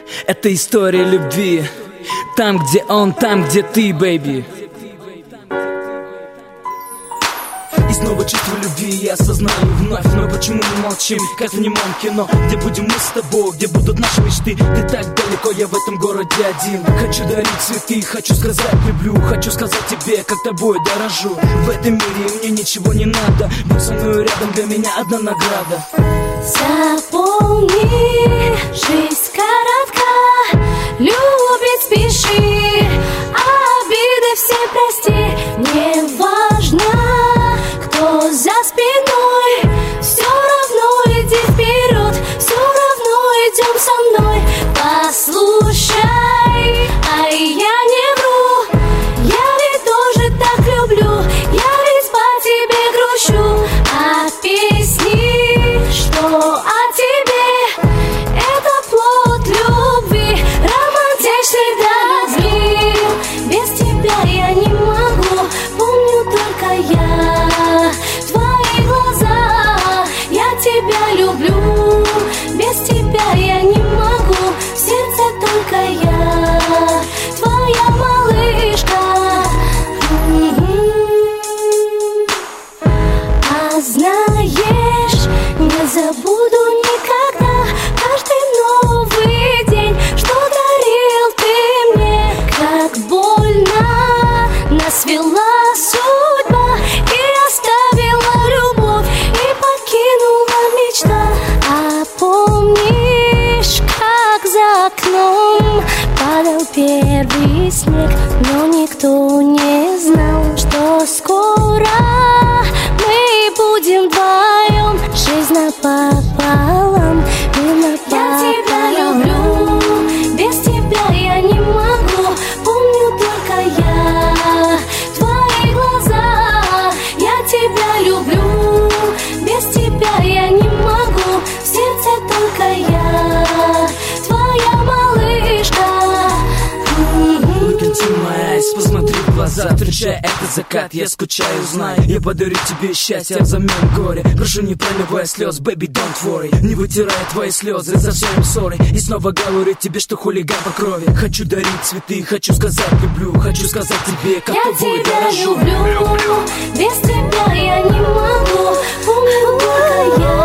Это история любви. Там, где он, там, где ты, бэйби. И снова чувство любви я осознаю вновь. Но почему мы молчим, как в немом кино? Где будем мы с тобой, где будут наши мечты? Ты так далеко, я в этом городе один. Хочу дарить цветы, хочу сказать люблю. Хочу сказать тебе, как тобой дорожу. В этом мире мне ничего не надо. Будь со мной рядом, для меня одна награда. Запомни, жизнь коротка, любить спеши, обиды все прости. Не важно, кто за спиной, все равно иди вперед, все равно идем со мной. Послушай, а я не вру, я ведь тоже так люблю, я ведь по тебе грущу. А песни, что о тебе, это плод любви, романтичный дозрел. Без тебя я не могу, помню только я твои глаза, я тебя люблю. Без тебя я не могу, в сердце только я, твоя малышка. А знаешь, не забуду никогда каждый новый день, что дарил ты мне. Как больно нас вела судьба и оставила любовь, и покинула мечта. А помнишь, как за окном падал первый снег, но никто не знал, что скоро мы будем вдвоем. Жизнь напополам, мы напополам. Я тебя люблю, без тебя я не могу, помню только я твои глаза, я тебя люблю. Без тебя я не могу, в сердце только я, твоя малышка. Look into my eyes, посмотри в глаза, встречая этот закат, я скучаю, знай. Я подарю тебе счастье взамен горя. Прошу, не проливай слез, baby, don't worry. Не вытирай твои слезы, за все I'm sorry. И снова говорю тебе, что хулиган по крови. Хочу дарить цветы, хочу сказать люблю. Хочу сказать тебе, как я тобой тебя дорожу. люблю, без тебя я не могу, помню только я